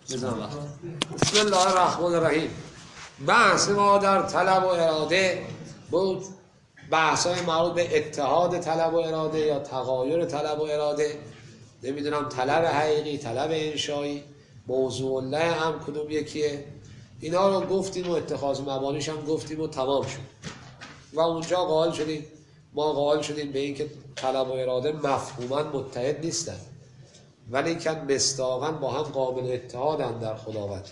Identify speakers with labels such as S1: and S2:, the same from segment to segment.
S1: بسم الله الرحمن الرحیم. بحث ما در طلب و اراده بود، بحث‌های مربوط به اتحاد طلب و اراده یا تغایر طلب و اراده، نمیدونم طلب حقیقی، طلب انشایی، موضوع الله هم کدوم یکیه، اینا رو گفتیم و اتخاذ مبانیش هم گفتیم و تمام شد. و اونجا ما قائل شدیم به این که طلب و اراده مفهوما متحد نیستن، ولی که مصداقاً با هم قابل اتحادن در خداوند.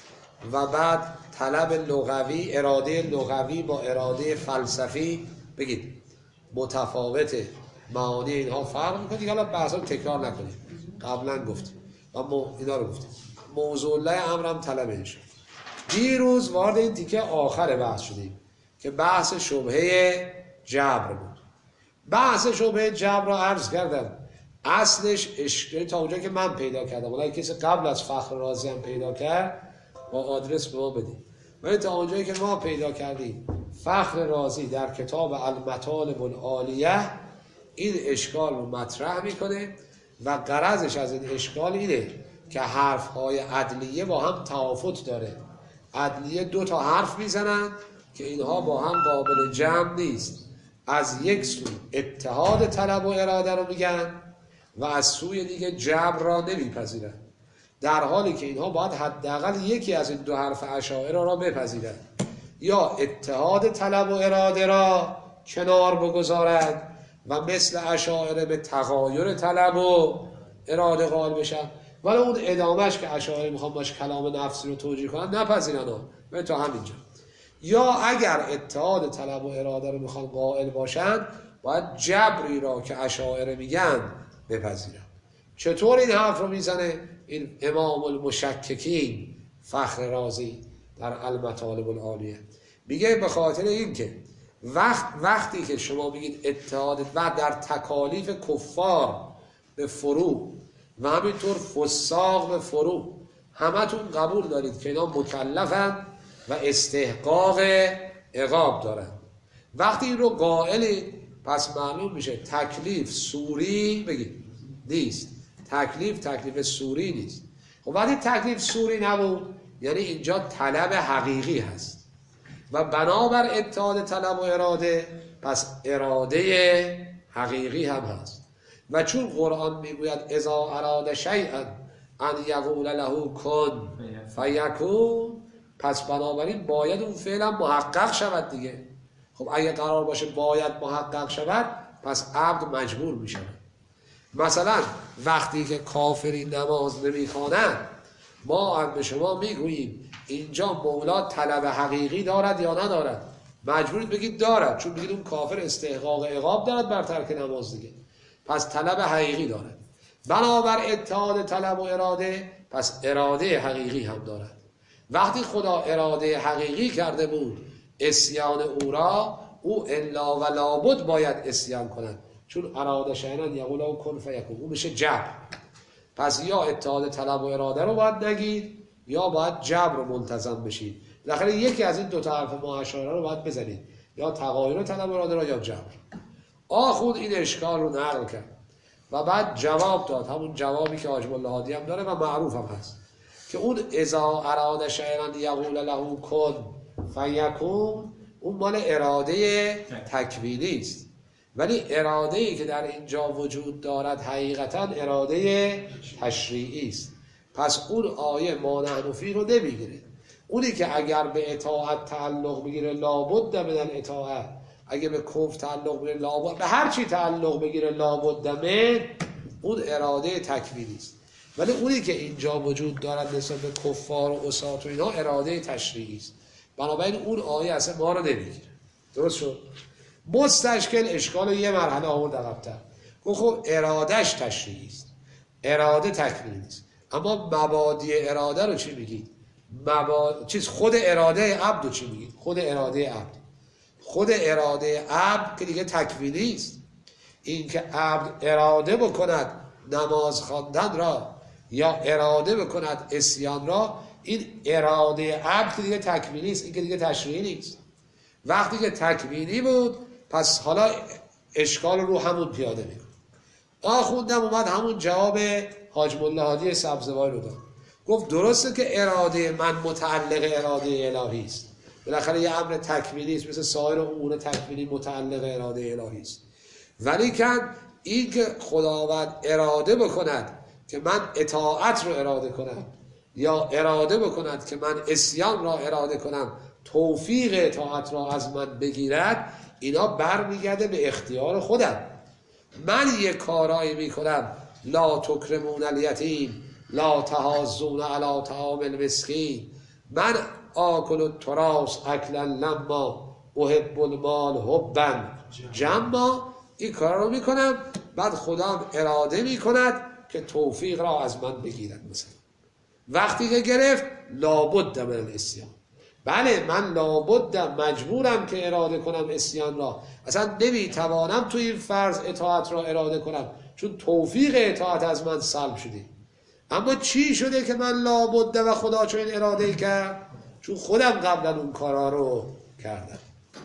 S1: و بعد طلب لغوی، اراده لغوی با اراده فلسفی بگید متفاوته، معانی اینها فرق میکنه دیگه. حالا بحثا رو تکرار نکنیم، قبلا گفتیم و اینا رو گفتیم. موضوع الله امرم طلب انشا. دیروز وارد این تیکه آخر بحث شدیم که بحث شبهه جبر بود. بحث شبهه جبر رو عرض کردم، اصلش تا اونجا که من پیدا کردم، ولی کسی قبل از فخر رازی هم پیدا کرد با آدرس به ما بدید. ولی تا اونجایی که ما پیدا کردیم فخر رازی در کتاب المطالب العالیه این اشکال رو مطرح میکنه و غرضش از این اشکال اینه که حرفهای عدلیه با هم توافت داره. عدلیه 2 تا حرف میزنن که اینها با هم قابل جمع نیست. از یک سو اتحاد طلب و اراده رو میگن و از سوی دیگه جبر را نمیپذیرن، در حالی که اینها باید حداقل یکی از این 2 حرف اشاعره را بپذیرن، یا اتحاد طلب و اراده را کنار بگذارند و مثل اشاعره به تغایر طلب و اراده قائل بشن، ولی اون ادامهش که اشاعره میخوان باش کلام نفسی رو توجیه کنن نپذیرن و تا همینجا. یا اگر اتحاد طلب و اراده رو میخوان قائل باشن باید جبری را که اشاعره میگن بپذیرن. چطور این حرف رو میزنه این امام المشککین فخر رازی در المطالب العالیه؟ میگه به خاطر این که وقتی که شما میگید اتحاد و در تکالیف کفار به فروع و همینطور فساق به فروع همتون قبول دارید که اینا مکلفن و استحقاق عقاب دارن، وقتی این رو قائلید پس معلوم میشه تکلیف سوری بگید نیست، تکلیف سوری نیست. خب وقتی تکلیف سوری نبود یعنی اینجا طلب حقیقی هست و بنابر اتحاد طلب و اراده پس اراده حقیقی هم هست. و چون قرآن میگوید اذا اراد شیئا ان یقول له کن فیکون، پس بنابراین باید اون فعلا محقق شود دیگه. خب اگه قرار باشه باید محقق شود پس عبد مجبور می شود. مثلا وقتی که کافری نماز نمی‌خوانند ما به شما میگوییم اینجا مولا طلب حقیقی دارد یا ندارد؟ مجبورید بگید دارد، چون بگید اون کافر استحقاق عقاب دارد بر ترک نماز دیگه، پس طلب حقیقی دارد. بنابر اتحاد طلب و اراده پس اراده حقیقی هم دارد. وقتی خدا اراده حقیقی کرده بود عصیان او را، او الا و لابد باید عصیان کند، چون اراده شیئا یقول له کن فیکون، اون میشه جبر. پس یا اتحاد طلب و اراده رو باید نگید یا باید جبر رو ملتزم بشید. بالاخره یکی از این 2 تا حرف معاشره رو باید بزنید، یا تغایر طلب و اراده رو یا جبر. آخوند این اشکال رو نقل کرد و بعد جواب داد، همون جوابی که حاجب الله هادی هم داره و معروف هم هست که اون اذا اراد شیئا یقول له کن فیکون اون مال اراده تکوینی است، ولی اراده‌ای که در اینجا وجود دارد حقیقتا اراده تشریعی است. پس اون آیه ما نحن فی رو نمیگیره. اونی که اگر به اطاعت تعلق بگیره لابد من الاطاعت، اگه به کفر تعلق بگیره لابد، به هر چی تعلق بگیره لابد من، اون اراده تکوینی است. ولی اونی که اینجا وجود دارد نسبت به کفار و عصات و اینا اراده تشریعی است. بنابراین اون آیه اصلا ما رو نمیگیره. درست شد؟ مستشکل اشکال یه مرحله آورد عقب‌تر. خب ارادهش تشریعی است، اراده تکوینی است، اما مبادی اراده رو چی میگید؟ خود اراده عبد رو چی میگید؟ خود اراده عبد که دیگه تکوینی است. این که عبد اراده بکند نماز خواندن را یا اراده بکند عصیان را، این اراده عبد که دیگه تکوینی است، این که دیگه تشریعی نیست. وقتی که تکوینی بود پس حالا اشکال رو همون پیاده میکن. آخوندم اومد همون جواب حاجب الله هادی سبزواری رو داد گفت درسته که اراده من متعلق اراده الهی است، بالاخره یه امر تکوینی است، مثل سایر امور تکوینی متعلق اراده الهی است، ولی که این که خداوند اراده بکند که من اطاعت رو اراده کنم یا اراده بکند که من عصیان را اراده کنم، توفیق اطاعت را از من بگیرد، اینا برمیگرده به اختیار خودم. من یک کارایی میکنم، لا تکرمون الیتیم لا تحاضون علی طعام المسکین، من آکل التراث اکلا لما احب المال حبا جما، این کار رو میکنم، بعد خدا اراده میکند که توفیق را از من بگیرد. مثلا وقتی که گرفت لابد من الاسیان، بله من لابد مجبورم که اراده کنم اسیان را، اصلا نمیتوانم تو این فرض اطاعت را اراده کنم چون توفیق اطاعت از من سلب شده. اما چی شده که من لابد و خدا چون این اراده کرد؟ چون خودم قبلا اون کارا رو کردم.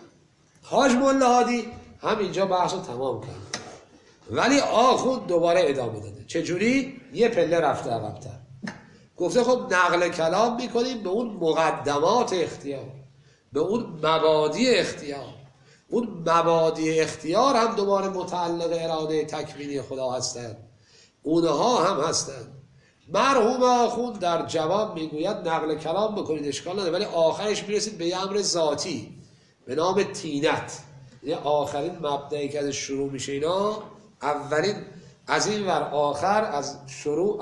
S1: حاج مولا هادی همینجا بحث رو تمام کرد، ولی آخوند دوباره ادامه داده. چجوری؟ یه پله رفته عقب‌تر، گفته خب نقل کلام میکنیم به اون مقدمات اختیار، به اون مبادی اختیار. اون مبادی اختیار هم دوباره متعلق اراده تکوینی خدا هستند، اونها هم هستند. مرحوم آخوند در جواب میگوید نقل کلام بکنید اشکال نداره، ولی آخرش میرسید به یه امر ذاتی به نام تینت، یعنی آخرین مبدعی که از شروع میشه اینا، اولین از این ور آخر از شروع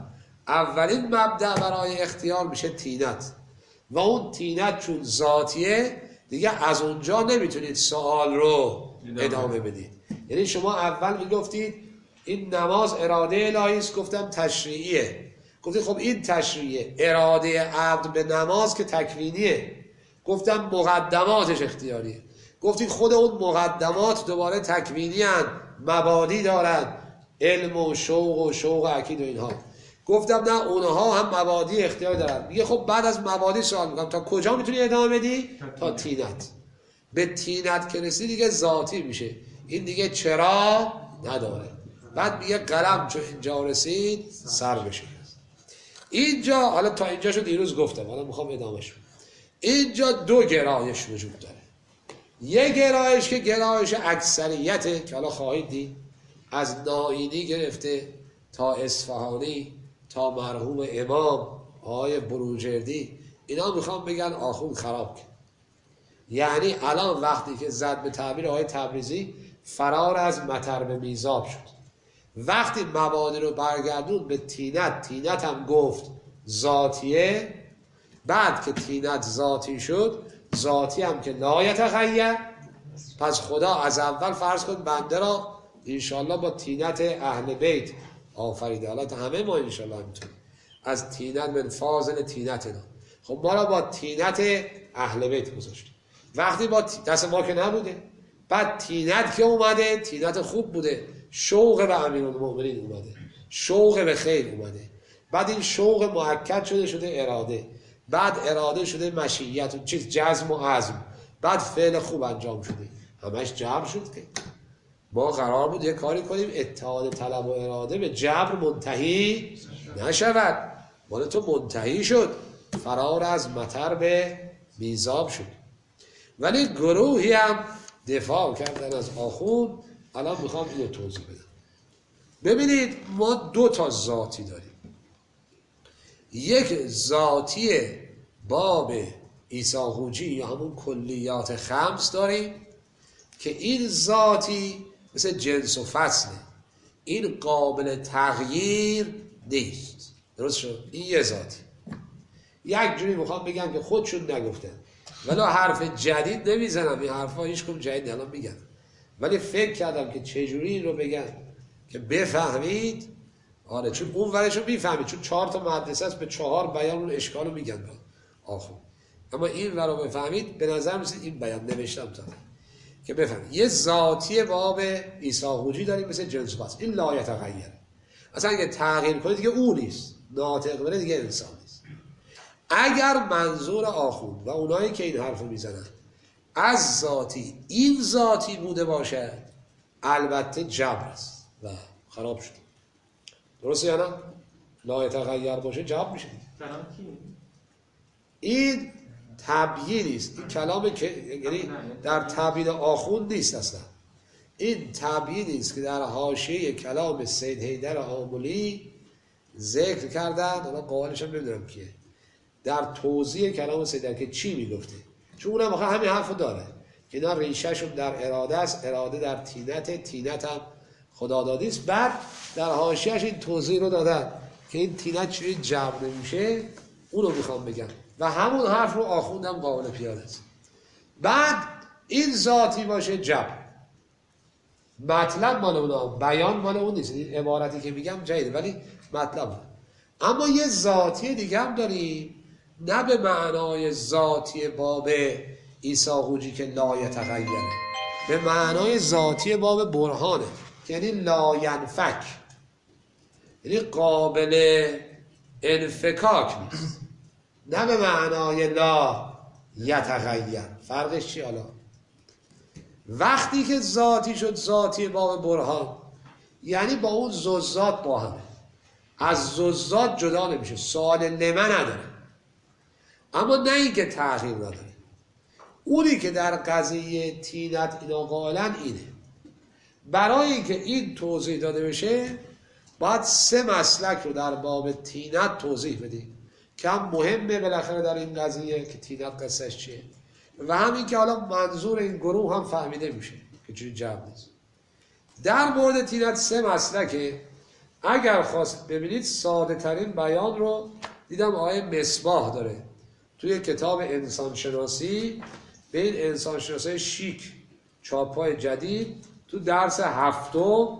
S1: اولین مبدأ برای اختیار میشه تینت، و اون تینت چون ذاتیه دیگه از اونجا نمیتونید سوال رو ادامه بدید. یعنی شما اول میگفتید این نماز اراده الهی است، گفتم تشریعیه، گفتید خب این تشریعیه، اراده عبد به نماز که تکوینیه، گفتم مقدماتش اختیاریه، گفتید خود اون مقدمات دوباره تکوینی هن، مبادی دارن، علم و شوق عقید و اینها، گفتم نه اونها هم مبادی اختیار دارن. میگه خب بعد از مبادی سوال میکنم تا کجا میتونی ادامه بدی؟ تا تینت. به تینت که رسید دیگه ذاتی میشه، این دیگه چرا نداره. بعد میگه قلم چون اینجا رسید سر بشه. اینجا حالا تا اینجاشو دیروز گفتم، حالا میخوام ادامهش بدم. اینجا دو گرایش وجود داره. یک گرایش که گرایش اکثریته که حالا خواهید دید، از نائینی گرفته تا اصفهانی تا مرحوم امام آقای بروجردی، اینا میخوام بگن آخوند خراب کرد. یعنی الان وقتی که زد به تعبیر آقای تبریزی فرار از مطر به میزاب شد، وقتی مبادی رو برگردون به تینت هم گفت ذاتیه، بعد که تینت ذاتی شد، ذاتی هم که لا یتغیر، پس خدا از اول فرض کن بنده را انشالله با تینت اهل بیت آفریده. حالا همه ما انشالله میتونیم از تینت من فاضل تینتنا، خب ما را با تینت اهل بیت گذاشت. وقتی با دست ما که نبوده، بعد تینت که اومده، تینت خوب بوده، شوق به امیرالمؤمنین اومده، شوق به خیر اومده، بعد این شوق مؤکد شده اراده، بعد اراده شده مشیت و چیز جزم و عزم، بعد فعل خوب انجام شده، همش جبر شد. که ما قرار بود یه کاری کنیم اتحاد طلب و اراده به جبر منتهی نشود، مال تو منتهی شد، فرار از مطر به میزاب شد. ولی گروهی هم دفاع کردن از آخوند. الان میخوام اینو توضیح بدم. ببینید ما دو تا ذاتی داریم، یک ذاتی باب عیسی خوجی یا همون کلیات خمس داریم که این ذاتی مثل جنس و فصله، این قابل تغییر نیست. درست شد؟ این یه ذاتی. یک جوری میخوام بگم که خودشون نگفتن، ولی حرف جدید نمیزنم، این حرفا هیچ کم جدید الان میگم، ولی فکر کردم که چجوری این رو بگم که بفهمید. آره چون اون ورش رو میفهمید، چون 4 تا مدرسه است، به 4 بیان اون اشکال رو میگن آخر. اما این ور رو بفهمید، به نظر میسید این بیان نوشتم تا که بفهمید. یه ذاتی باب عیسی خوجی داریم مثل جنس فصل، این لا یتغیر، اصلا اگه تغییر کنید دیگه او نیست، ناطق بره دیگه انسان نیست. اگر منظور آخوند و اونایی که این حرف میزنن از ذاتی این ذاتی بوده باشد، البته جبر است و خراب شد. درسته یا نه؟ لا یتغیر باشه جواب میشه. این تبیین است. این کلام که یعنی در تبیین آخوند نیست اصلا. این تبیینی است که در حاشیه کلام سید حیدر آملی ذکر کردن. حالا قوالش هم نمیدونم کیه، در توضیح کلام سید حیدر که چی میگفته، چون اونم واقعا همین حرفو داره که اینا ریشهشون در اراده است، اراده در تینت، تینت هم خدادادی است. بعد در حاشیهش این توضیح رو دادن که این تینت چجوری جمع نمیشه، اون رو میخوام بگم و همون حرف رو آخوندم قابل پیاده است. بعد این ذاتی باشه جمع، مطلب مال اونا، بیان مال اون نیست. این عبارتی که میگم جدیده ولی مطلب. اما یه ذاتی دیگه هم داریم، نه به معنای ذاتی باب عیسی قوجی که لا یتغیره، به معنای ذاتی باب برهانه، یعنی لا ینفک، یعنی قابل انفکاک نیست، نه به معنای لا یتغیر. فرقش چی حالا؟ وقتی که ذاتی شد ذاتی باب برهان، یعنی با اون زوزات با همه، از زوزات جدا نمیشه، سوال لمه نداره، اما نه این که تغییر نداره. اونی که در قضیه تینت اینا قائلن اینه. برای اینکه این توضیح داده بشه باید 3 مسلک رو در باب تینت توضیح بدیم که هم مهمه بالاخره در این قضیه که تینت قصهش چیه، و همین که حالا منظور این گروه هم فهمیده میشه که چیزی جمع نیست. در مورد تینت 3 مسلکه. اگر خواست ببینید ساده ترین بیان رو دیدم آیه مصباح داره توی کتاب انسانشناسی، به این انسانشناسی شیک چاپای جدید، تو درس 7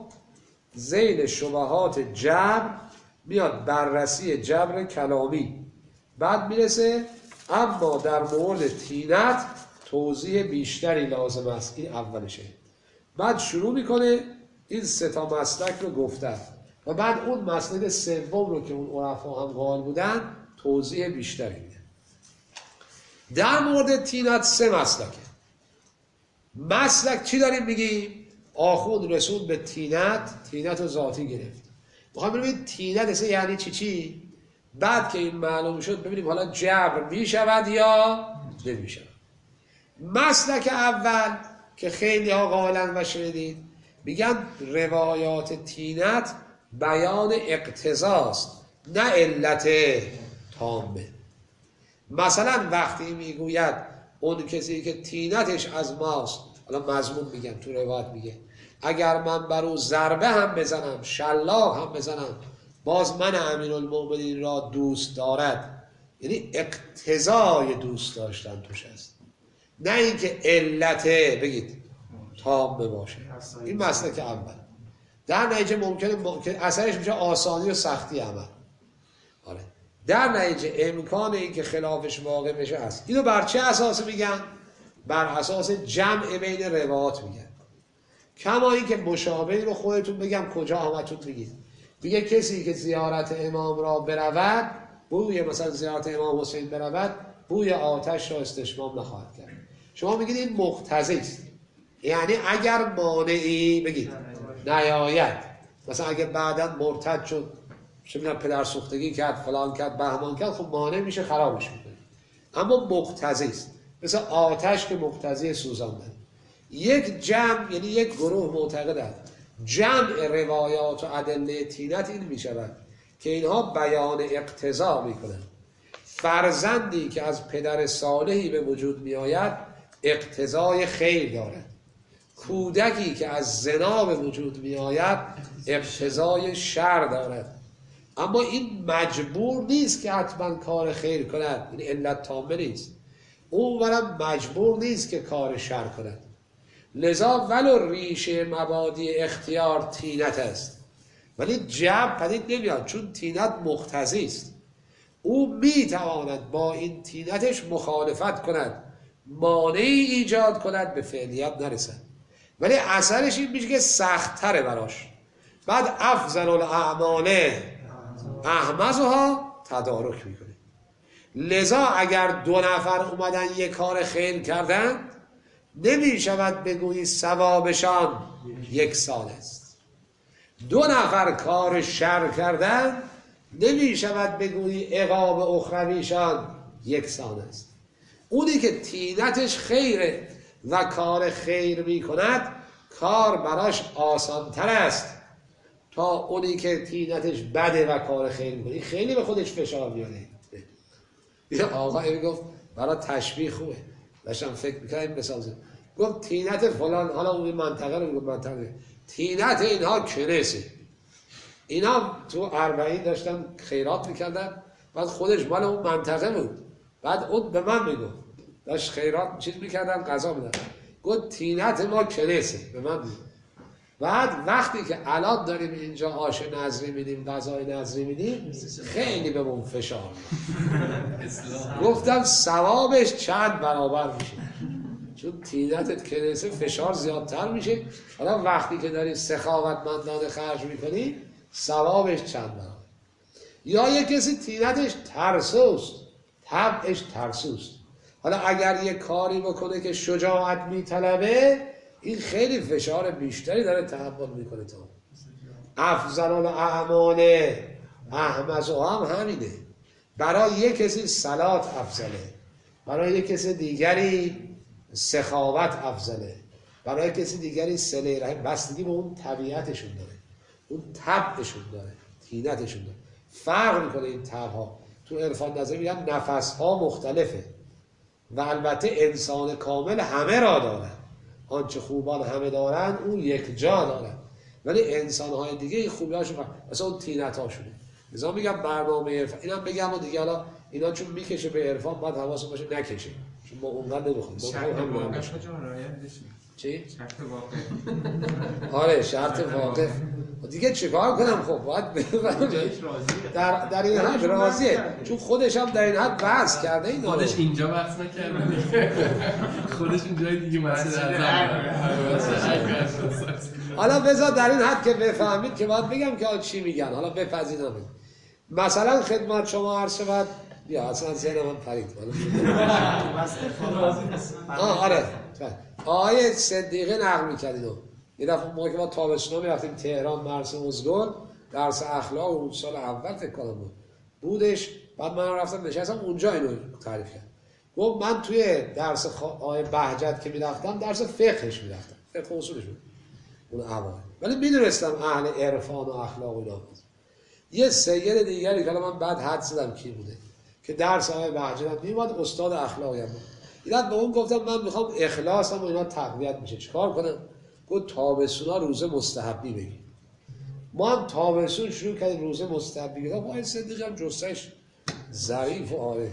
S1: ذیل شبهات جبر میاد بررسی جبر کلامی، بعد میرسه اما در مورد تینت توضیح بیشتری لازم است. این اولشه. بعد شروع میکنه این 3 مسلک رو گفتن و بعد اون مسلک سوم رو که اون عرفا هم قائل بودن توضیح بیشتری میده. در مورد تینت 3 مسلکه. مسلک چی داریم میگیم؟ آخوند رسول به تینت و ذاتی گرفت. میخوام ببینید تینت یعنی چی؟ بعد که این معلوم شد ببینیم حالا جبر میشود یا نمیشود. مسلک اول که خیلی ها قائلن و شنیدید، میگن روایات تینت بیان اقتضاست نه علت تامه. مثلا وقتی میگوید اون کسی که تینتش از ماست، حالا مضمون میگن تو روایت میگه اگر من بر او ضربه هم بزنم، شلاق هم بزنم، باز من امیرالمومنین را دوست دارد، یعنی اقتضای دوست داشتن توش هست، نه اینکه علت بگید تامه باشه. این مسئله اول. در نتیجه ممکنه اثرش میشه آسانی و سختی عمل. آره. در نتیجه امکان اینکه خلافش واقع بشه هست. اینو بر چه اساس میگن؟ بر اساس جمع بین روایات میگن. کما اینکه مشابهی رو خودتون بگم کجا همتون میگید. میگه کسی که زیارت امام را برود، بوی مثلا زیارت امام حسین برود، بوی آتش را استشمام نخواهد کرد. شما میگید این مقتضی است، یعنی اگر مانعی بگید نیاید، مثلا اگه بعداً مرتد شد، چه میدونم پدر سوختگی کرد، فلان کرد، بهمان کرد، خب مانع میشه، خرابش میکنه. اما مقتضی است، مثل آتش که مقتضی سوزاندن. یک جمع یعنی یک گروه معتقدند جمع روایات و ادله تینت این میشود که اینها بیان اقتضا میکنند. فرزندی که از پدر صالحی به وجود میآید اقتضای خیر دارد، کودکی که از زنا به وجود میآید اقتضای شر دارد. اما این مجبور نیست که حتما کار خیر کند، این علت تامه نیست. اون برم مجبور نیست که کار شر کند. لذا ولو ریشه مبادی اختیار تینت است، ولی جمع پدید نمیاد، چون تینت مقتضی است. او میتواند با این تینتش مخالفت کند، مانعی ایجاد کند، به فعلیت نرسد، ولی اثرش این میشه که سخت‌تره براش. بعد افضل الاعمال احمزها تدارک میکنه. لذا اگر 2 نفر اومدن یک کار خیر کردن، نمی شود بگویی ثوابشان 1 سال است. 2 نفر کار شر کردن، نمی شود بگویی عقاب اخرویشان یکسان است. اونی که طینتش خیره و کار خیر می کند کار براش آسانتر است تا اونی که طینتش بده و کار خیر می کنه. خیلی به خودش فشار میاره. یه آقایی گفت برای تشبیه خوبه، داشتم فکر میکنم مثال گفت طینت فلان، حالا اون منطقه رو منطقه طینت اینها کنسه، اینا تو 40 داشتن خیرات میکردن، بعد خودش مال اون منطقه بود، بعد اون به من میگفت داشت خیرات چیز میکردن غذا میدن، گفت طینت ما کنسه به من میگفت. بعد وقتی که الان داریم اینجا آش نظری میدیم، غذای نظری میدیم، خیلی به من فشار گفتم ثوابش چند برابر میشه، چون طینتت کنسه فشار زیادتر میشه. حالا وقتی که داری سخاوتمندانه خرج میکنی ثوابش چند برابر. یا یه کسی طینتش ترسوست، طبعش ترسوست، حالا اگر یه کاری بکنه که شجاعت میطلبه این خیلی فشار بیشتری داره تحمل میکنه. تا افضل الاعمال احمسها هم همینه. برای یه کسی صلات افضله، برای یه کسی دیگری سخاوت افضله، برای کسی دیگری صله رحم، بستگی به اون طبیعتشون داره، اون طبعشون داره، طینتشون داره، فرق میکنه. این طبعها تو عرفان نظری میگن نفسها مختلفه و البته انسان کامل همه را داره، آنچه خوبان همه دارن اون یک جا دارن، ولی انسان‌های دیگه این خوبی‌هاشون مثلا اون طینت‌هاشونه. لذا میگم برنامه عرفان اینم بگم و دیگه حالا اینا چون میکشه به عرفان باید حواستون باشه نکشه، چون ما اونقدر نمیخوایم.
S2: شرط واقع کجا رعایت بشه؟
S1: چی؟
S2: شرط واقع.
S1: آره شرط واقع. دیگه چیکار کنم؟ خب باید در این حد راضیه، چون خودش هم در این حد بحث کرده. این
S2: خودش اینجا بحث نکرده، خودش اونجای دیگه مسئله
S1: حالا بذار در این حد که بفهمید که باید بگم که چی میگن، حالا بپذیرم. مثلا خدمت شما عرض شود، یا اصلا ذهن من پرید. آره آقای صدیقه نقل میکرد اینو. یه دفعه ما که ما تابستونا میرفتیم تهران مرسوم ازگل، درس اخلاق اون سال اول فکر کنم بودش، بعد من رفتم نشستم اونجا اینو تعریف کرد. گفت من توی درس آقای بهجت که میرفتم درس فقهش میرفتم، فقه اصولش بود اون اوایل، ولی میدونستم اهل عرفان و اخلاق و اینا بود. یه سید دیگری که من بعد حد زدم کی بوده که درس آقای بهجت هم میومد، استاد اخلاقی هم بود. اینا به اون گفتم من میخوام اخلاصم و اینا تقویت میشه، چیکار کنم؟ گفت تابستونا روزه مستحبی بگی. ما هم تابستون شروع کردیم روزه مستحبی بگیم. با این صدیق هم جستش ظریف و آره.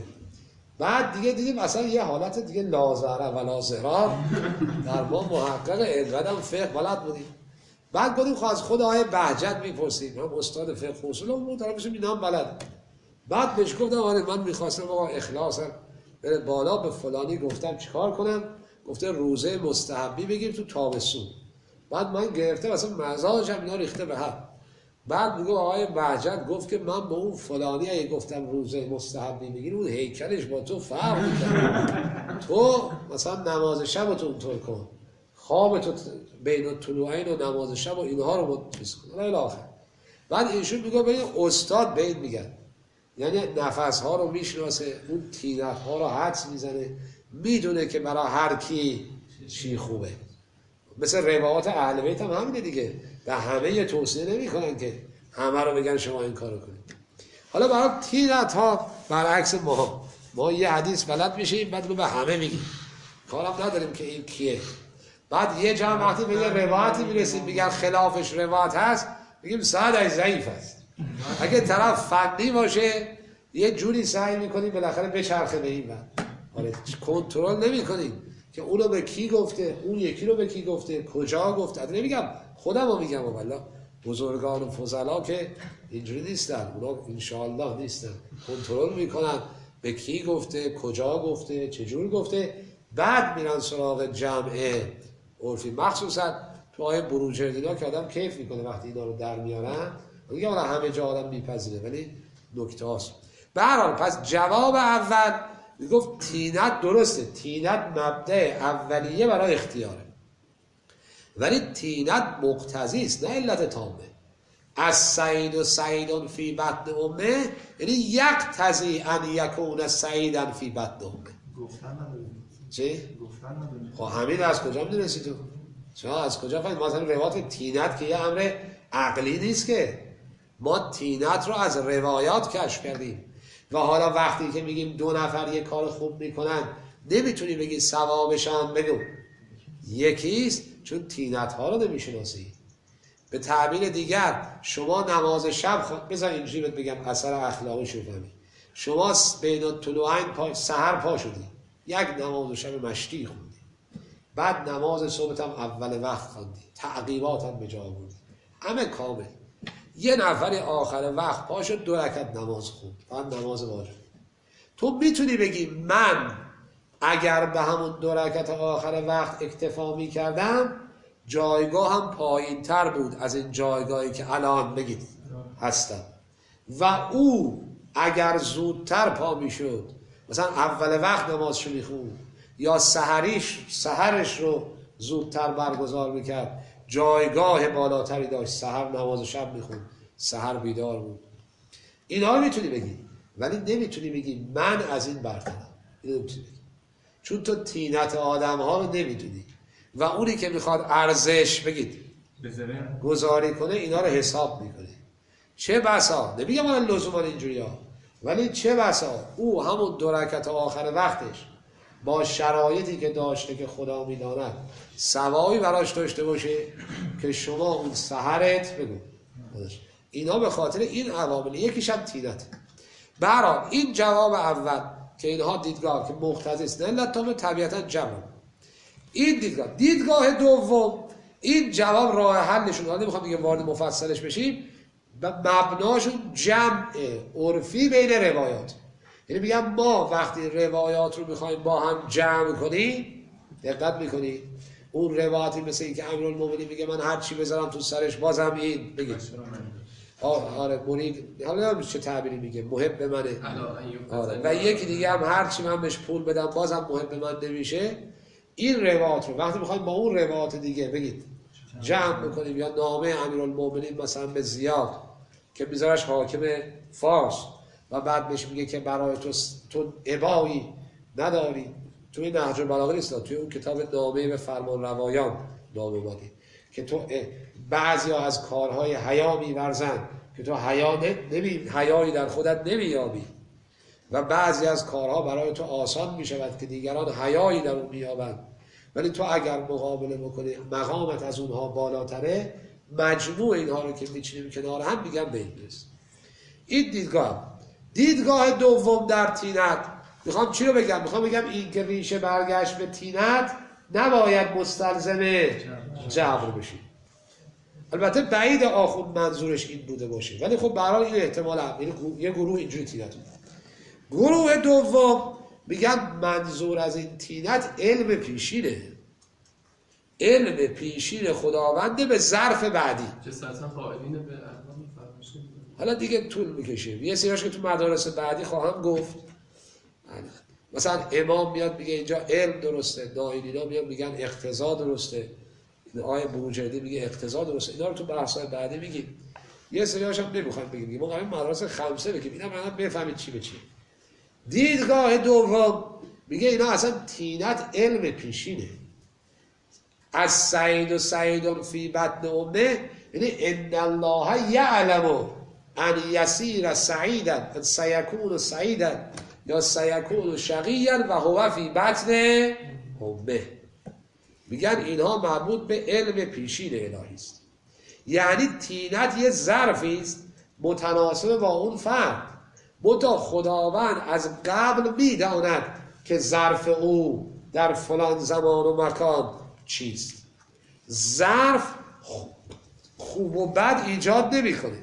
S1: بعد دیگه دیدیم اصلا یه حالت دیگه لازره و لازرار در ما محقق اینقدر فقه بلد بودیم. بعد گفتیم خواهد خود آقای بهجت میپرسیم، هم استاد فقه اصول هم بود، طرفش اینا هم بلد. بعد بهش گفتم آره من میخواستم آقا اخلاصم بره بالا، به فلانی گفتم چیکار کنم؟ گفته روزه مستحبی بگیر تو تابستون. بعد من گرفته مثلا مزاجم اینا ریخته به هم. بعد میگه آقای بهجت گفت که من به اون فلانی اگه گفتم روزه مستحبی بگیر اون هیکلش با تو فرق میکنه، تو مثلا نماز شب تو اونطور کن، خواب تو بین الطلوعین و نماز شب و اینها رو متفیز کن الی آخر. بعد ایشون میگه به استاد به این میگن، یعنی نفس ها رو میشناسه، اون طینت ها رو حدس میزنه، میدونه که برای هر کی چی خوبه. مثل روایات اهل بیت هم همینه دیگه، به همه توصیه نمی کنن که همه رو بگن شما این کارو کنید. حالا برای طینت ها برعکس ما یه حدیث بلد میشیم بعد رو به همه میگیم، کارم نداریم که این کیه. بعد یه جا وقتی به یه روایتی میرسیم میگن خلافش روایت هست، میگیم سعدش ضعیف است. اگه طرف فنی باشه یه جوری سعی میکنیم بالاخره بچرخه به این بعد. آره کنترل نمیکنیم که اونو به کی گفته، اون یکی رو به کی گفته، کجا گفته. نمیگم خودم رو میگم، والله بزرگان و فضلا که اینجوری نیستن، اونا انشاءالله نیستن، کنترل میکنن به کی گفته، کجا گفته، چجور گفته، بعد میرن سراغ جمع عرفی. مخصوصا تو آیه بروجردینا که آدم کیف میکنه وقتی اینا رو در میارن، میگه والا همه جا آدم میپذیره ولی نکته هاست. به هر حال پس جواب اول میگفت طینت درسته، طینت مبدأ اولیه برای اختیاره، ولی طینت مقتضی است نه علت تامه. از سعید و سعیدون فی بطن امه، یعنی یقتضی ان یکون سعیدن فی بطن امه.
S2: گفتن نداریم.
S1: چی؟
S2: گفتن نداریم.
S1: خب همین از کجا میدونستی تو؟ شما از کجا فهمید؟ مثلا روایات تینت که یه امر عقلی نیست که، ما تینت رو از روایات کشف کردیم و حالا وقتی که میگیم 2 نفر یه کار خوب میکنن نمیتونی بگی ثوابشان بگو یکیست، چون تینت ها رو نمیشناسی. به تعبیر دیگر شما نماز شب بذار اینجوری بهت بگم اثر اخلاقی شو فهمی. شما بین طلوعین سحر پا شدی، یک نماز شب مشتی خوندی، بعد نماز صبحت هم اول وقت خوندی، تعقیبات هم به جا آوردی، همه کامل. یه نفر آخر وقت پا شد 2 رکعت نماز خوند، بعد نماز واجب. تو میتونی بگی من اگر به همون 2 رکعت آخر وقت اکتفا میکردم جایگاه هم پایین تر بود از این جایگاهی که الان بگید هستم، و او اگر زودتر پا میشد مثلا اول وقت نمازشو میخوند یا سحرش رو زودتر برگزار میکرد جایگاه بالاتری داشت، سحر نماز شب میخوند، سحر بیدار بود. اینا رو میتونی بگی، ولی نمیتونی بگی من از این برترم. اینو نمیتونی بگی، چون تو طینت آدم ها رو نمیدونی و اونی که میخواد ارزش بگید گذاری کنه اینا رو حساب میکنه. چه بسا، نمیگم من لزوما اینجوری ها، ولی چه بسا او همون 2 رکعت آخر وقتش با شرایطی که داشته که خدا میداند ثوابی براش داشته باشه که شما اون سحرت بگو. اینا به خاطر این عوامل، یکیش هم طینت. برای این جواب اول که اینها دیدگاه که مقتضی است، نه تا طبیعتا جمع. این دیدگاه دوم، این جواب راه حلشون، حالا نمیخوام دیگه وارد مفصلش بشیم، و مبناشون جمع عرفی بین روایات. یعنی میگم ما وقتی روایات رو میخوایم با هم جمع کنیم، دقت میکنید اون روایتی مثل این که امیرالمومنین میگه من هر چی بذارم تو سرش بازم این بگید آره مرید، حالا نمیدونم چه تعبیری میگه، محب منه. آره. و یکی دیگه هم هر چی من بهش پول بدم بازم محب من نمیشه. این روایات رو وقتی میخوایم با اون روایات دیگه بگید جمع بکنیم، یا نامه امیرالمومنین مثلا به زیاد که میذارش حاکم فارس و بعد بهش میگه که برای تو ابایی نداری، توی نهج البلاغه نیست، توی اون کتاب نامه به فرمان روایان نامه اومده که تو بعضی ها از کارهای حیا میورزن که تو حیایی در خودت نمییابی و بعضی از کارها برای تو آسان میشود که دیگران حیایی در اون مییابند، ولی تو اگر مقابله بکنی مقامت از اونها بالاتره. مجموع اینها رو که میچینیم کنار هم میگم به این رس. این دیدگاه دوم در طینت، میخوام چی رو بگم؟ میخوام بگم این که ریشه برگشت به طینت نباید مستلزم جبر بشی. البته بعید آخوند منظورش این بوده باشه، ولی خب برای این احتمال هم یه گروه اینجوری طینت بود. گروه دوم میگن منظور از این طینت علم پیشینه، علم پیشین خداونده به ظرف بعدی.
S2: چه سلسان قائلین به احکام فرمایشی.
S1: حالا دیگه طول میکشه، یه سریاش که تو مدارس بعدی خواهم گفت. مثلا امام میاد میگه اینجا علم درسته، داینینا میاد میگن اقتضا درسته، آیه بروجردی میگه اقتضا درسته. اینا رو تو بحث‌های بعدی میگیم. یه سریاش هم نمیخوایم بگیم، ما قراره مدارس خمسه بگیم، اینا معنا بفهمید چی به چی. دیدگاه دوم میگه اینا اصلا طینت علم پیشینه. از سعید و سعیدون فی بطن امه، یعنی ان الله یعلم ان یسیر سعیدا ان سیکون سعیدا یا سیکون شقیا و هو فی بطن امه. میگن اینها مربوط به علم پیشین الهی است. یعنی طینت یه ظرفی است متناسب با اون فرد، منتها خداوند از قبل میداند که ظرف او در فلان زمان و مکان چیست. ظرف خوب و بد ایجاد نمیکنه.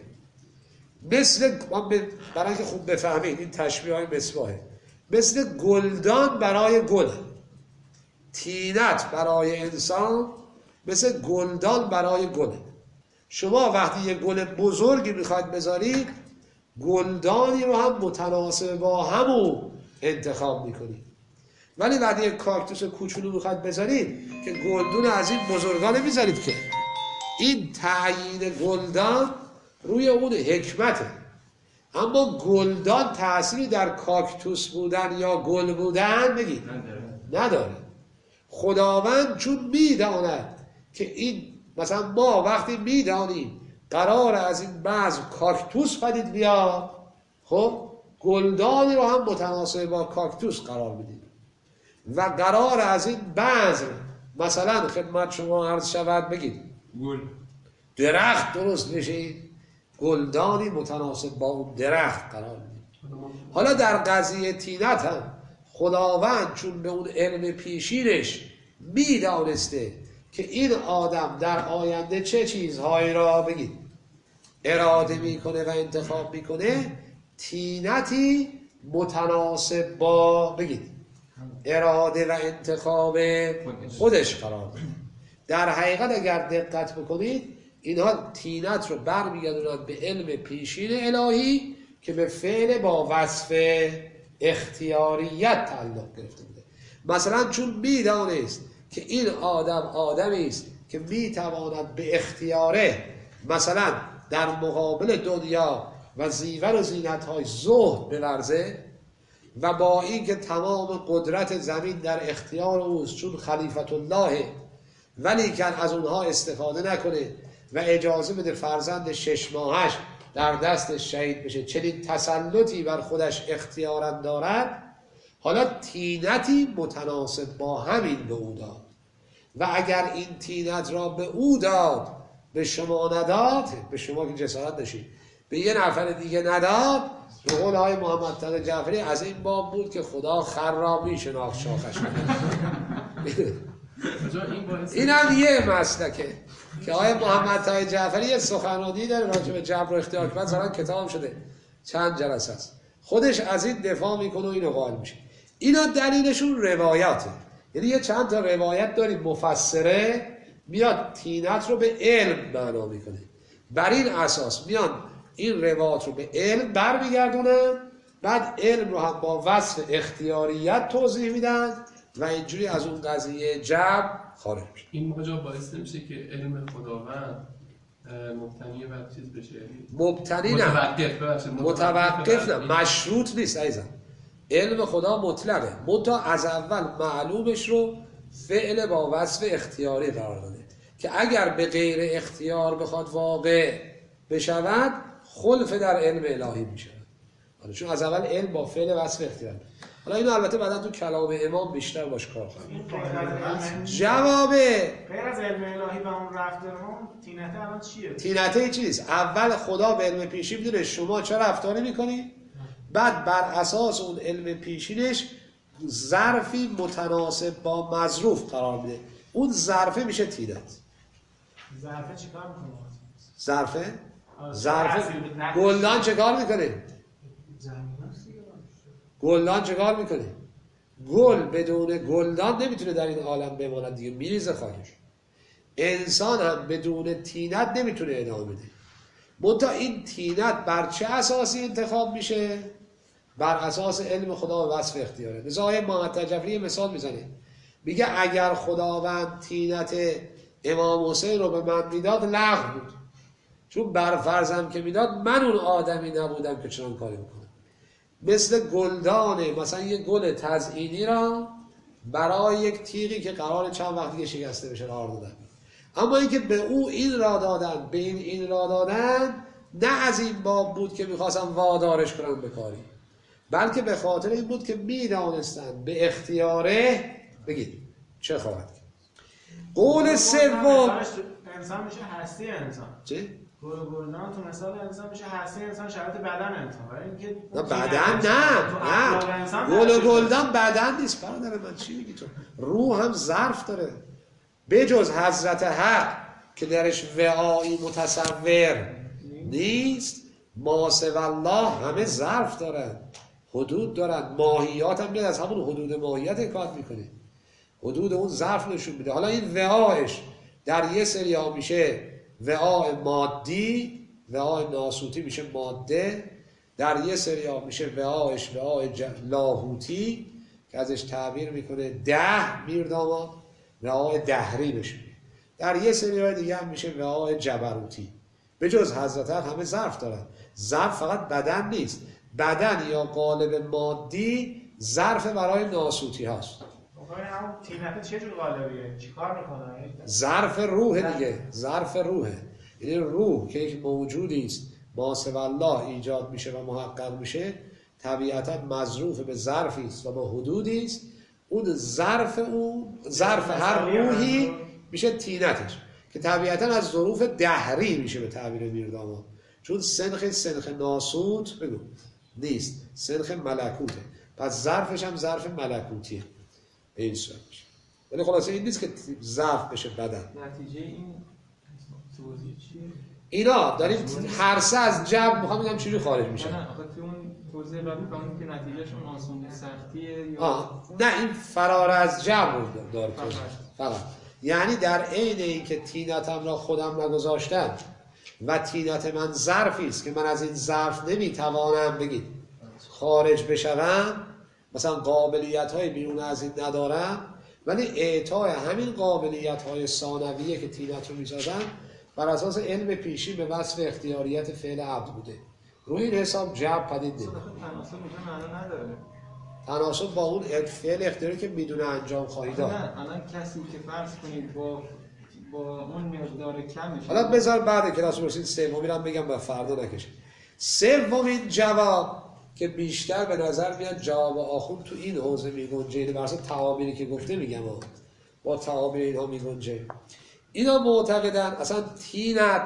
S1: مثل برای اینکه خوب بفهمید این تشبیه های مصباحه، مثل گلدان برای گل. طینت برای انسان مثل گلدان برای گله. شما وقتی یه گل بزرگی میخواید بذارید، گلدانی رو هم متناسب با همون انتخاب میکنید. ولی وقتی یک کاکتوس کوچولو میخواید بذارید که گلدون از این بزرگا نمیذارید که. این تعیین گلدان روی اون حکمته. اما گلدان تأثیری در کاکتوس بودن یا گل بودن بگید نداره. خداوند چون میداند که این مثلا ما وقتی میدانیم قرار از این بعض کاکتوس پدید بیاد، خب گلدانی رو هم متناسب با کاکتوس قرار میدیم و قرار از این بعض مثلا خدمت شما عرض شود بگید درخت درست بشه، گلدانی متناسب با اون درخت قرار میدیم. حالا در قضیه طینت هم خداوند چون به اون علم پیشینش میدانسته که این آدم در آینده چه چیزهایی را بگید اراده میکنه و انتخاب میکنه، طینتی متناسب با بگید اراده و انتخاب خودش قرار داده. در حقیقت اگر دقت بکنید اینها طینت رو برمیگردونند به علم پیشین الهی که به فعل با وصف اختیاریت تعلق گرفته بوده. مثلا چون میدانست که این آدم آدمی است که میتواند به اختیاره مثلا در مقابل دنیا و زیور و زینت‌های زهد بورزه و با اینکه تمام قدرت زمین در اختیار اوست چون خلیفت الله، ولی که از اونها استفاده نکنه و اجازه بده فرزند 6 ماهش در دست شهید بشه، چنین تسلطی بر خودش اختیارا دارد. حالا طینتی متناسب با همین به او داد و اگر این طینت را به او داد به شما نداد، به شما که جسارت نشید به یه نفر دیگه نداد، به قول آقای محمد تقی جعفری از این باب بود که خدا خر را میشناخت شاخش. این هم یه مسلکه که آقای محمد تقی جعفری یه سخنرانی داره راجع به جبر و اختیار که بعد زران کتاب شده چند جلسه است، خودش از این دفاع میکنه و اینو قائل میشه. اینا دلیلشون روایاته، یعنی یه چند تا روایت داریم مفسره میاد طینت رو به علم معنا میکنه، بر این اساس میان این روایات رو به علم برمیگردونن، بعد علم رو هم با وصف اختیاریت توضیح میدن و اینجوری از اون قضیه جبر خارج میشه.
S2: این موقع بایسته میشه که علم خداوند مبتنی بر چیز بشه،
S1: مبتنی نه، متوقف نه، مشروط نیست عزیزم. علم خدا مطلقه، منتها از اول معلومش رو فعل با وصف اختیاری قرار داده که اگر به غیر اختیار بخواد واقع بشود خلف در علم الهی میشه. حالا چون از اول علم با فعل وصف اختیار. حالا اینو البته بعدا تو کلام امام بیشتر باش کار کنیم. جواب
S3: غیر از علم الهی و اون رفتارمون طینته الان چیه؟
S1: طینته چیست؟ اول خدا به علم پیشین میدونه شما چه رفتاری میکنی، بعد بر اساس اون علم پیشینش ظرفی متناسب با مظروف قرار میده، اون ظرفه میشه طینت.
S3: ظرفه چیکار میکنه؟
S1: ظرفه گلدان چیکار میکنه؟ گلدان چیکار میکنه؟ گل بدون گلدان نمیتونه در این عالم بماند دیگه، میریزه خاکش. انسان هم بدون طینت نمیتونه ادامه بده. منتها این طینت بر چه اساسی انتخاب میشه؟ بر اساس علم خدا و وصف اختیاره. مثلا آقای محمد تقی جعفری مثال میزنه، میگه اگر خداوند طینت امام حسین رو به من میداد لغو بود، چون بر فرضم که میداد من اون آدمی نبودم که چنان کاری میکنم. مثل گلدانه، مثلا یه گل تزئینی را برای یک تیغی که قرار چند وقت دیگه شکسته بشه قرار دادن، اما اینکه به او این را دادن به این را دادن نه از این باب بود که میخواستم وادارش کنم به کاری، بلکه به خاطر این بود که میدانستن به اختیاره بگید چه خواهد کرد. قول سوم
S3: انسان میشه هستی انسان.
S1: چه؟
S3: گلدان تو مثال انسان میشه هستی انسان، شرایط بدن انسان. برای اینکه
S1: نه بدن نه گل و گلدان بدن نیست برادر من، چی میگی تو؟ روح هم ظرف داره، بجز حضرت حق که درش وعایی متصور نیست، ما سوی الله همه ظرف دارن، حدود دارن. ماهیات هم میاد از همون حدود ماهیت حکایت میکنه، حدود اون ظرف نشون میده. حالا این وعایش در یه سری ها میشه وعای مادی، وعای ناسوتی میشه ماده، در یه سری ها میشه وعایش وعای لاهوتی که ازش تعبیر میکنه میر داماد، وعای دهری بشه. در یه سری های دیگه هم میشه وعای جبروتی به جز حضرت حق همه ظرف دارن. ظرف فقط بدن نیست، بدن یا قالب مادی ظرف برای ناسوتی هاست.
S3: همون تینت چه جور قالبیه؟ چی کار میکنه؟
S1: ظرف روح دیگه، ظرف روحه. یعنی روح که یک موجودی است ما سوی الله ایجاد میشه و محقق میشه، طبیعتا مظروف به ظرفی است و با حدودی است. اون ظرف هر روحی میشه تینتش که طبیعتا از ظروف دهری میشه به تعبیر میرداماد، چون سنخ ناسوت بگو نیست، سنخ ملکوته، پس ظرفش هم ظرف ملکوتیه به این صورت میشه. ولی خلاصه این نیست که ظرف بشه بدن.
S2: نتیجه این توضیح چیه؟
S1: اینا داریم هر سه از جبر میخوام بگم چجوری خارج میشه.
S2: نه آخه تو اون توضیح بعد میفهمیم که نتیجهشون آسون سختیه یا
S1: نه این فرار از جبر داره فقط. یعنی در عین اینکه طینتم را خودم نگذاشتم و طینت من ظرفی است که من از این ظرف نمیتوانم بگید خارج بشوم، مثلا قابلیت های بیرون از این ندارم، ولی اعطای همین قابلیت های ثانویه که طینت رو میسازن بر اساس علم پیشی به وصف اختیاریت فعل عبد بوده. روی این حساب جبر پدید نمیاد.
S2: تناسب اینجا معنا نداره.
S1: تناسب با اون فعل اختیاری که میدونه انجام خواهی داد.
S2: نه الان کسی که فرض کنید با اون مقدار کمش،
S1: حالا بذار بعد کلاس برسید سومی رو بگم و فردا نکشه. سومین جواب که بیشتر به نظر میاد جواب آخوند تو این حوزه میگنجه، یعنی بر اساس تعابیری که گفته میگم با تعابیر اینها میگنجه. اینا معتقدن اصلا طینت،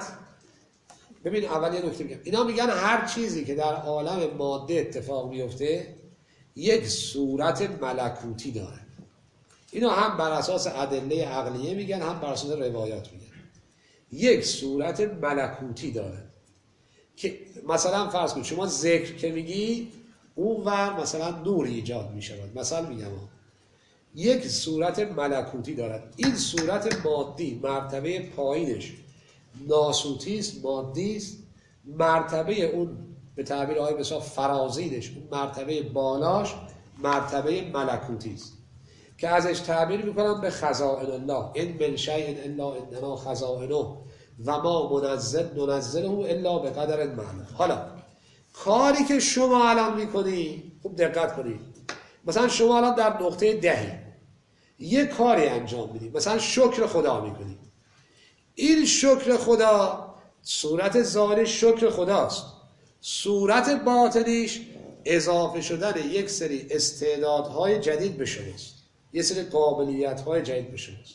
S1: ببین اول یه نکته میگم، اینا میگن هر چیزی که در عالم ماده اتفاق میفته یک صورت ملکوتی داره. اینا هم بر اساس ادله عقلیه میگن، هم بر اساس روایات میگن. یک صورت ملکوتی داره که مثلا فرض کن شما ذکر که میگی اونور مثلا نور ایجاد میشود، مثلا میگم یک صورت ملکوتی دارد. این صورت مادی مرتبه پایینش ناسوتی است، مادی است. مرتبه اون به تعبیر آقای بسیار فرازیدش، اون مرتبه بالاش مرتبه ملکوتی است که ازش تعبیر میکنم به خزائن الله، این من شیء الا انما خزائنه و ما ننزله الا به قدر معلوم. حالا کاری که شما الان میکنی خوب دقت کنید، مثلا شما الان در نقطه دهی یه کاری انجام میدی، مثلا شکر خدا میکنی. این شکر خدا صورت ظاهرش شکر خداست، صورت باطنیش اضافه شدن یک سری استعدادهای جدید به شماست، یک سری قابلیت‌های جدید به شماست.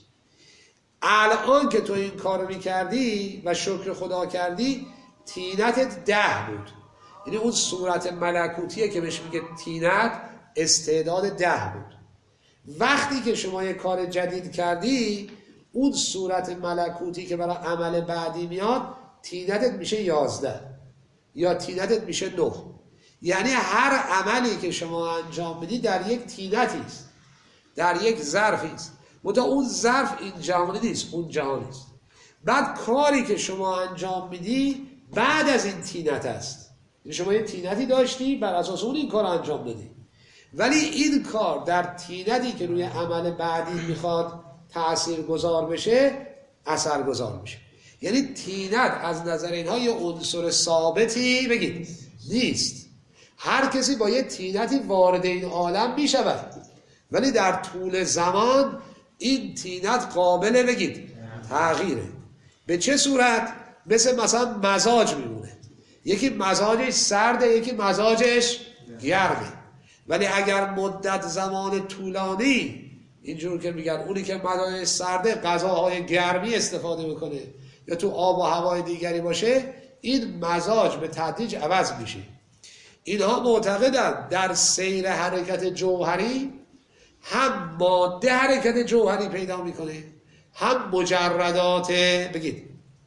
S1: الان که تو این کارو میکردی و شکر خدا کردی طینتت 10 بود، یعنی اون صورت ملکوتیه که بهش میگه طینت استعداد 10 بود. وقتی که شما یک کار جدید کردی اون صورت ملکوتی که برای عمل بعدی میاد طینتت میشه 11 یا طینتت میشه 9. یعنی هر عملی که شما انجام بدی در یک طینتی است، در یک ظرفی است، منتها اون ظرف این جهانی نیست، اون جهانی است. بعد کاری که شما انجام میدی بعد از این طینت است، یعنی شما یه طینتی داشتی بر اساس اون این کار انجام دادی، ولی این کار در طینتی که روی عمل بعدی میخواد تأثیر گذار بشه اثر گذار میشه. یعنی طینت از نظر اینها یه عنصر ثابتی بگید نیست. هر کسی با یه طینتی وارد این عالم میشود، ولی در طول زمان این طینت قابل بگید تغییره. به چه صورت؟ مثلا مزاج میمونه، یکی مزاجش سرده یکی مزاجش گرمه، ولی اگر مدت زمان طولانی اینجور که میگن اونی که مزاجش سرده غذاهای گرمی استفاده میکنه یا تو آب و هوای دیگری باشه، این مزاج به تدریج عوض میشه. اینها معتقدند در سیر حرکت جوهری هم ماده حرکت جوهری پیدا میکنه، هم مجردات بگید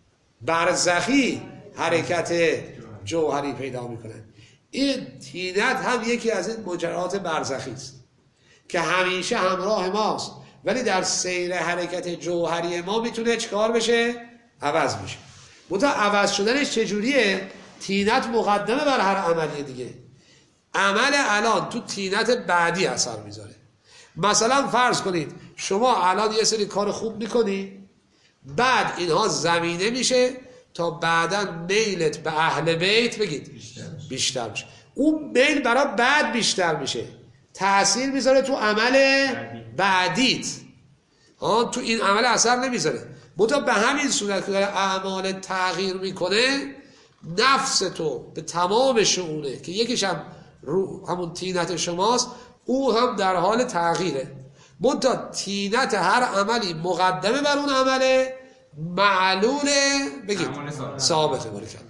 S1: برزخی حرکت جوهری پیدا میکنه. این طینت هم یکی از این مجردات برزخی است که همیشه همراه ماست، ولی در سیر حرکت جوهری ما میتونه چکار بشه؟ عوض بشه. منتها عوض شدنش چجوریه؟ طینت مقدمه بر هر عملی دیگه. عمل الان تو طینت بعدی اثر میذاره. مثلا فرض کنید شما الان یه سری کار خوب میکنی، بعد اینها زمینه میشه تا بعدا میلت به اهل بیت بگید بیشتر میشه. اون میل برای بعد بیشتر میشه، تأثیر میذاره تو عمل بعدیت، تو این عمل اثر نمیذاره. منتها به همین صورت که داره اعمال تغییر میکنه، نفس تو به تمام شؤونه که یکیش هم همون تینت شماست، او هم در حال تغییره. منتها تینت هر عملی مقدمه بر اون عمله، معلوله بگید ثابته.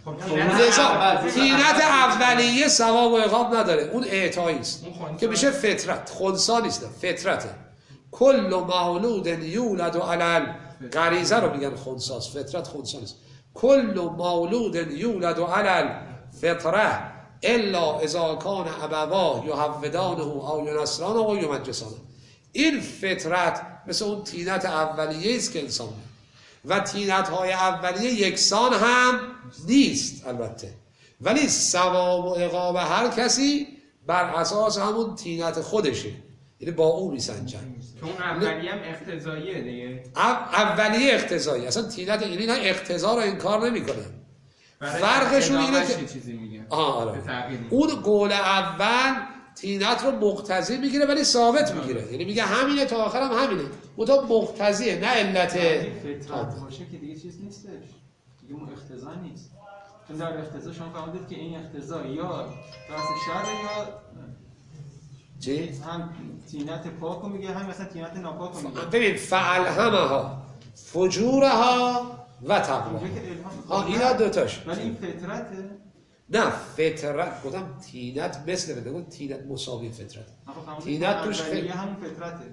S1: تینت اولیه ثواب و عقاب نداره، اون اعطایی است که میشه فطرت، خنثی نیست، فطرته. کل مولود یولد علی غریزه رو میگن خنثی، فطرت خنثی نیست. کل مولود یولد علی فطره الا اذا کان ابواه یهودانه او ینصرانه او یمجسانه. این فطرت مثل اون تینت اولیه است که انسان داره و تینت های اولیه یکسان هم نیست البته، ولی ثواب و عقاب هر کسی بر اساس همون تینت خودشه، یعنی با اون میسنجن.
S4: که اون اولیه هم اقتضاییه دیگه،
S1: اولیه اقتضایی، اصلا تینت این اقتضا رو انکار نمیکنه. فرقشون اینه که اون قول اول تینت رو مقتضی میگیره ولی ثابت میگیره، یعنی میگه همینه تا آخر هم همینه، منتها مقتضیه نه علت.
S4: فطرت باشه که دیگه چیز نیستش دیگه، اون اقتضا نیست. چون در اقتضا شما فهمیدید که این اقتضا یا راست شر یا
S1: چی؟
S4: هم تینت پاک رو میگه، هم مثلا تینت ناپاک رو میگه.
S1: ببین فعلهمها فجورها و تقواها، اینا دوتاش.
S4: ولی این فطرته؟
S1: نه فطرت گفتم تینت مثل فطرت، گفتم تینت مساوی فطرت. تینت توش خیلی
S4: همون فطرته،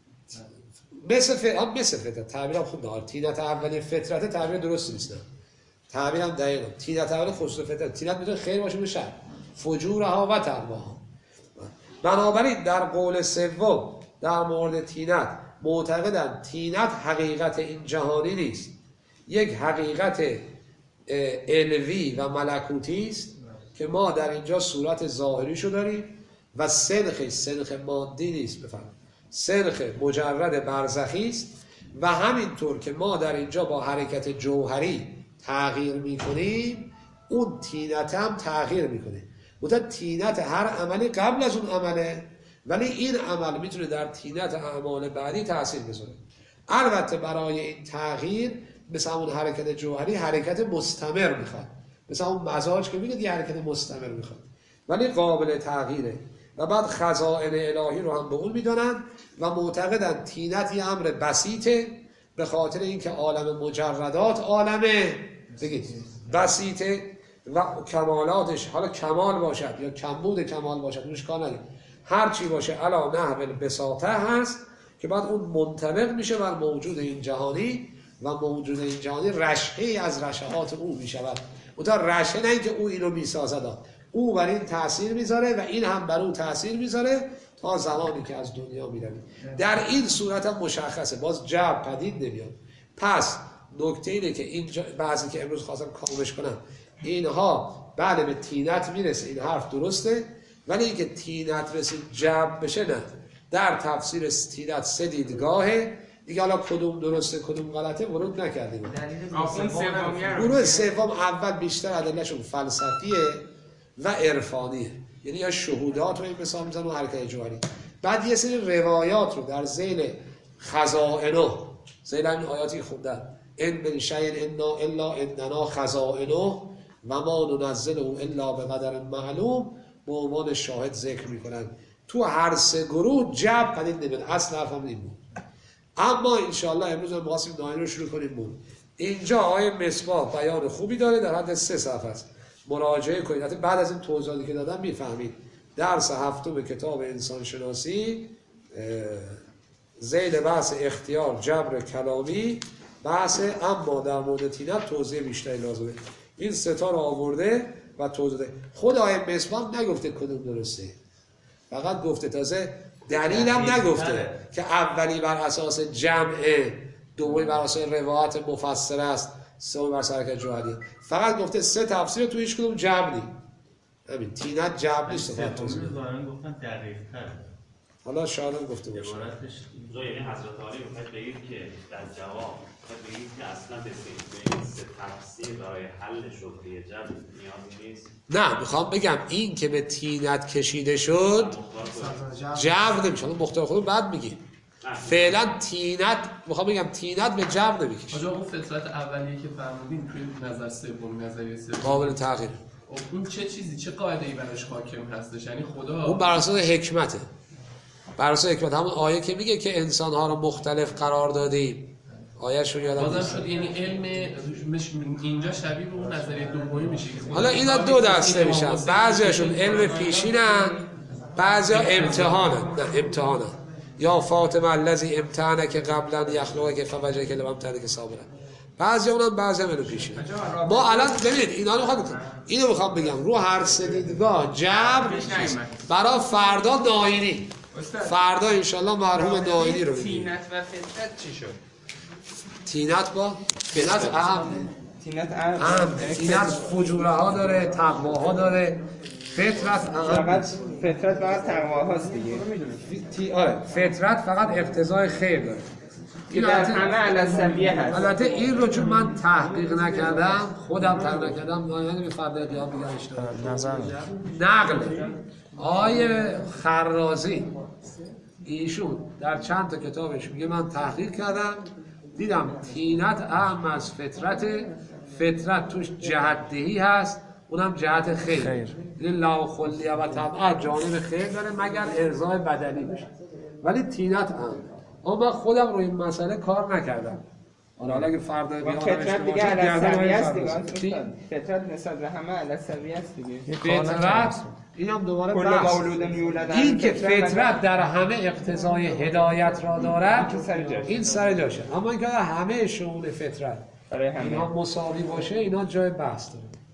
S1: مثل فطرت. تعبیرم خوب داره، تینت اولی فطرت تعبیر درست نیست، تعبیرم دقیقه. تینت اولی خصوص فطرت، تینت میتونه خیر باشه به شر، فجورها و تقواها. بنابراین در قول سوم در مورد تینت معتقدن تینت حقیقت این جهانی نیست، یک حقیقت علوی و ملکوتی است که ما در اینجا صورت ظاهریشو داریم و سنخ مادی نیست، بفرمایید سنخ مجرد برزخی است. و همینطور که ما در اینجا با حرکت جوهری تغییر میکنیم، اون تینت هم تغییر میکنه. مثلا تینت هر عملی قبل از اون عمله، ولی این عمل میتونه در تینت اعمال بعدی تأثیر بذاره. البته برای این تغییر مثل اون حرکت جوهری حرکت مستمر میخواد، مثل اون مزاج که میگه یه حرکت مستمر میخواد، ولی قابل تغییره. و بعد خزائن الهی رو هم به اون میدونن و معتقدن تینت یه امر بسیطه، به خاطر اینکه عالم مجردات عالمه بگید بسیطه و کمالاتش، حالا کمال باشد یا کمبود کمال باشد روش کار نداریم، هر چی باشه علا نحو البساطه هست که بعد اون منطبق میشه بر موجود این جهانی و موجود این جهانی رشحه‌ای از رشحات او میشود. اونتا رشحه نه اینکه او اینو میسازد، او بر این تأثیر میذاره و این هم بر او تأثیر میذاره تا زمانی که از دنیا میرویم. در این صورت هم مشخصه، باز جبر پدید نمیاد. پس نکته اینه که این بعضی که امروز خواستم کامش کنم، اینها بله به تینت میرسه، این حرف درسته، ولی اینکه تینت رسید جبر بشه نه. در تفسیر تینت سه دیدگاهه دیگه، حالا کدوم درسته کدوم غلطه ورود نکردیم. گروه سوم اول بیشتر ادلهشون فلسفیه و عرفانیه، یعنی یا شهودات رو این مثال میزن و حرکت جوهری. بعد یه سری روایات رو در ذیل خزائنه، ذیل همین آیاتی خوندن ان من شیء انا الا عندنا خزائنه و ما ننزله الا به قدر معلوم به عنوان شاهد ذکر میکنن. تو هر سه گروه جبر پدید نمیاد، اصل حرفم این بود. اما انشاءالله امروز ما می‌خواستیم ناین رو شروع کنیم بود. اینجا آیه مصباح بیان خوبی داره، در حد 3 صفحه است، مراجعه کنید. بعد از این توضیحاتی که دادم میفهمید. درس هفتم کتاب انسان شناسی، ذیل بحث اختیار جبر کلامی، بحث اما در مورد تینت توضیح بیشتری لازمه. این سه تا رو آورده و توضیح ده. خود آیه مصباح نگفته کدوم درسته، فقط گفته تازه دلیلم نگفته که اولی بر اساس جمعه، دومی بر اساس روایت مفسر است، سومی بر اساس حرکت جوهری. فقط گفته سه تفسیر تو هیچ کدوم جمع نی. همین تینت جمع نیست.
S5: سومی ظاهرا گفتن دقیق تره.
S1: حالا شاید هم گفته باشه
S5: یعنی حضرت علی میخواید بگید که در جواب میخواید بگید که اصلا به این سه تفسیر برای حل شبهه جبر نیازی نیست؟
S1: نه، میخوام بگم این که به طینت کشیده شد جبر نمیشه. حالا مختار خودم بعد میگیم فعلا طینت، میخوام بگم طینت به جبر نمیکشه.
S2: آجا اون فطرت اولیه که فرمودین توی نظر سوم، نظریه سوم
S1: قابل تغییر.
S2: اون چه چیزی، چه قاعده‌ای براش حاکم هستش؟ یعنی خدا
S1: اون بر اساس حکمته، بر اساس حکمت. همون آیه که میگه که انسان‌ها رو مختلف قرار دادیم، آیه‌شو یادم
S2: بازم
S1: نیست.
S2: شد یعنی علم اینجا شبیه به اون نظریه دومی میشه.
S1: حالا اینا دو دسته میشن، بعضیاشون علم پیشینن، بعضیا امتحانن. نه امتحانن. یا فاطمه الذی امتحنک قبلا یخلقک فوجدک لم امتحنک صابرا. بعضیا اونم بعضیا علم پیشینن. ما الان ببینید اینا رو اینو میخوام بگم رو هر سه دیدگاه جبر برای فردا ناینی. فردا انشالله مرحوم ناینی رو ببینیم.
S6: طینت و فطرت چی شد؟
S1: طینت با فطرت اهم. طینت فجوره ها داره، تقواها داره.
S6: فطرت فقط تقواهاست دیگه.
S1: آره، فطرت فقط اقتضای خیر داره.
S6: این در همه علاسویه هست.
S1: البته این رو چون من تحقیق نکردم، خودم تحقیق نکردم، نایانی به فردا قیام میگم اشتباه نقل آیه خرازی ایشون در چند تا کتابش میگه من تحقیق کردم دیدم طینت اهم از فطرت توش جهت‌دهی هست، اونم جهت خیر. یعنی لا خلیه و طبعا جانب خیر داره مگر ارضای بدنی بشه، ولی طینت اهم. اما من خودم روی این مسئله کار نکردم. حالا اگه فردا بیام
S6: فطرت دیگه علاسویه است دیگه. فطرت نسبت به همه علاسویه است دیگه.
S1: فطرت اینم دوباره
S6: کل مولود میولد.
S1: این که فطرت در همه اقتضای هدایت را دارد این سر جاشه، اما اینکه همه شئون فطرت
S6: برای همه
S1: اینا مساوی باشه اینا جای بحث داره.